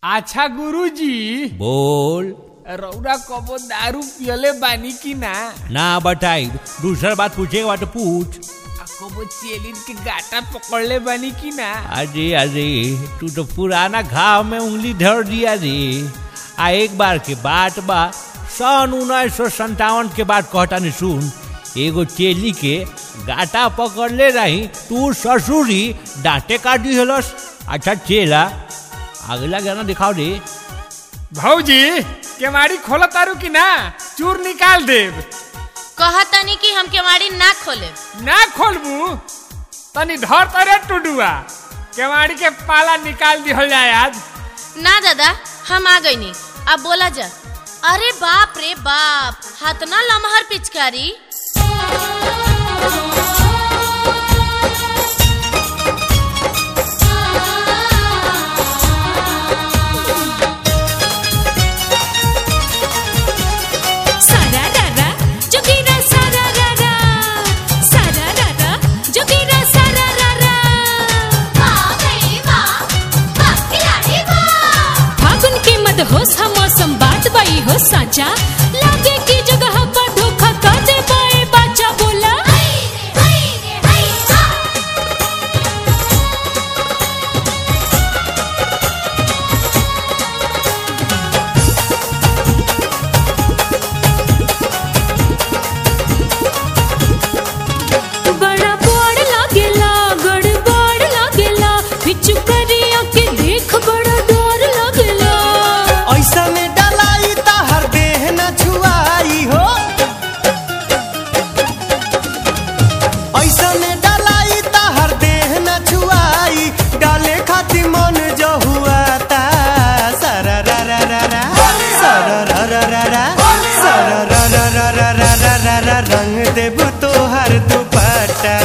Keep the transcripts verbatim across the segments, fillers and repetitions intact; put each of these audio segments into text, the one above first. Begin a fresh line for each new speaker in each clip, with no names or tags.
अच्छा गुरुजी
बोल।
रौरा कबो दारू पियले बानी की ना?
ना बताई, दूसरा बात पूछेगा तो पूछ।
कबो चेलिन के गाटा पकड़ले बानी की ना?
अरे अरे तू तो पुराना घाव में उंगली धर दिया रे। आ एक बार के बात बा, सन उन्नीस सौ संतावन के बाद कहता नहीं सुन, एगो चेली के गाटा पकड़ले रही, तू ससुरी डांटे काट दी हलस। अच्छा चेला अगला गाना दिखाओ रे।
भौजी केवाड़ी खोला तारू की ना? चूर निकाल देव।
कहतनी कि हम केवाड़ी ना खोले।
ना खोलबू तनी धर तरे टुडुआ, केवाड़ी के पाला निकाल दिहल जाए आज।
ना दादा हम आ गई नहीं, अब बोला जा। अरे बाप रे बाप, हाथ ना लमहर पिचकारी।
होश हम मौसम बात बाई हो साचा, लागे की जगह पर धोखा कर दे बाए बाचा बोला। बड़ा बड़ लागेला, गड़बड़ लागेला, बिचु करिया के देख बड़ा डर लागेला।
ऐसा में डलाई ता हर देह न छुआई हो, ऐसा में डलाई ता हर देह न छुआई, डाले खाती मन जो हुआ ता सरा रा रा रा रा सरा रा रा रा रा सरा रा रा रा रा रा रा रा रंग देव तो हर दुपट्टा।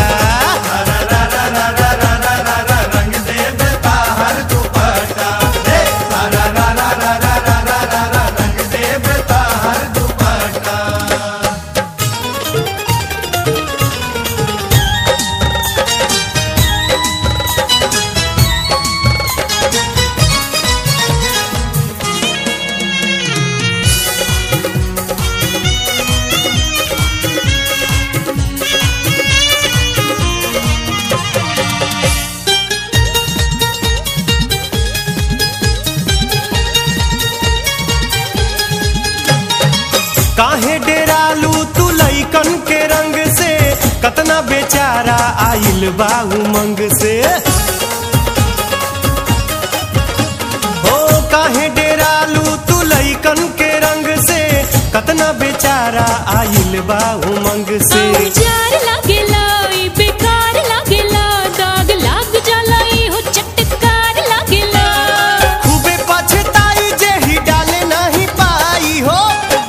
काहे डेरालू तू लइकन के रंग से, कतना बेचारा आइल बा उमंग से। हो काहे डेरालू तू लइकन के रंग से, कतना बेचारा आइल बा उमंग से।
जार लागेला ई बेकार लागेला, दाग लाग जाला ई हो चटकार लागेला।
खूबे पछताई जे ही डाले नहीं पाई हो,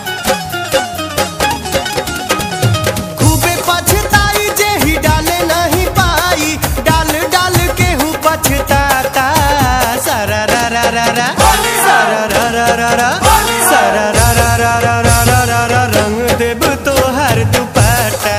खूबे पछताई जे ही डाले नहीं पाई, डाल डाल के हूँ पछताता सरा रा रा रा रा सरा रा रा रा रा सरा रा रा रा रा रा रा रा रा रंग देव तो हर दुपट्टा।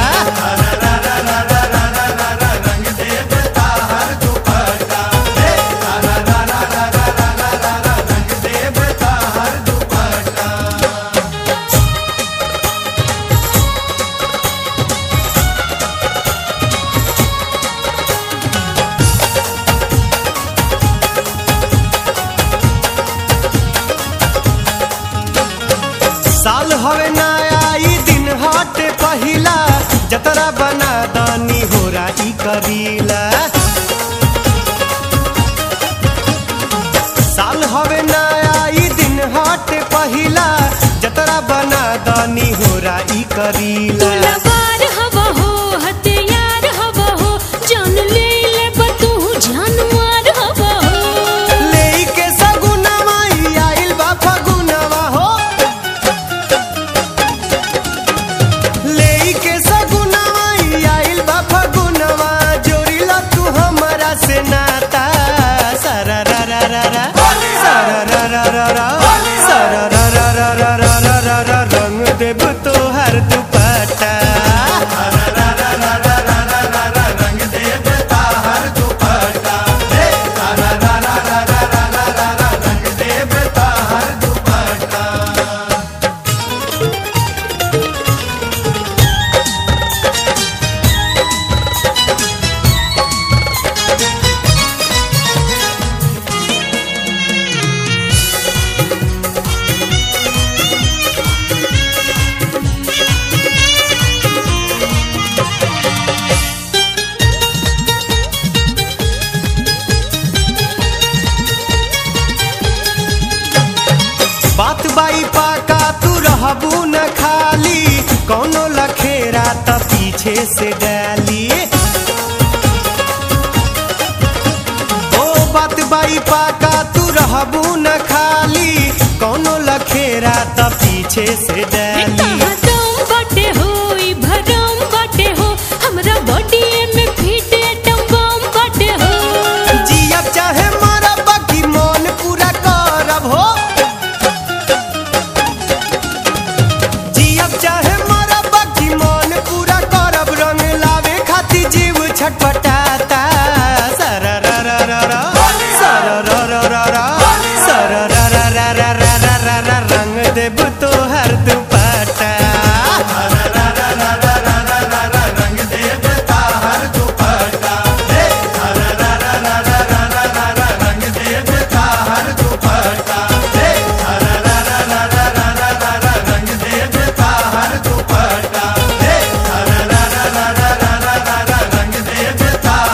साल हवे नया ई दिन हटे पहिला, जतरा बना दानी होरा ई करीला। साल हवे नया ई दिन हटे पहिला, जतरा बना दानी होरा ई करीला।
लबार हवा हो हथियार हवा हो, जान ले ले बतू जान मार हवा हो।
ले के सगुनवा ई आइल बा फगुनवा हो, ले के सगुनवा ई आइल बा फगुनवा, जोड़िला तू हमरा से नाता सरा रा रा रा रा सरा रा रा रा रा सरा रा रा रा रा रा रा रा रंग देव तो हर दुपट्टा। रहबू न खाली कौनो लखेरा त पीछे से डाली। ओ बात बाई पाका तू रहबू न खाली कौनो लखेरा त पीछे से डाली।
बाटे हो भरम बाटे हो हमरा बॉडी में फिट टम्बम बाटे हो।
जियब चाहे मरब बाकी मन पूरा करब हो। जियब चाहे मरब बाकी मन पूरा करब। रंग लावे खातिर जीव छटपटाता। सरररररर सरररररर सररररररर रंग देब तोहर दुपट्टा।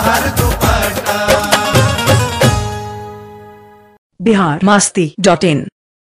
बिहार मस्ती डॉट इन।